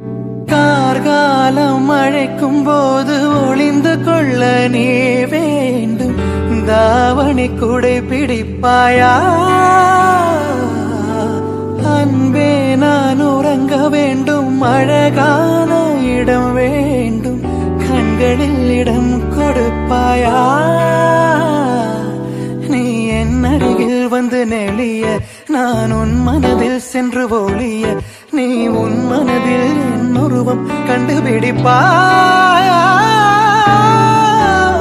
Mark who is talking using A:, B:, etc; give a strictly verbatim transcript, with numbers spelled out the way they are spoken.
A: கார்காலம் அழைக்கும் போது ஒளிந்து கொள்ள நீ வேண்டும். தாவணி கூடை பிடிப்பாயா? அன்பே நான் உறங்க வேண்டும். அழகான இடம் வேண்டும். கண்களில் இடம் கொடுப்பாயா? நீ என் அருகில் வந்து நெளிய நான் உன் மனதில் சென்று ஒளிய. நீ உன் மனதில் என் உருவம் கண்டுபிடிப்பாயா?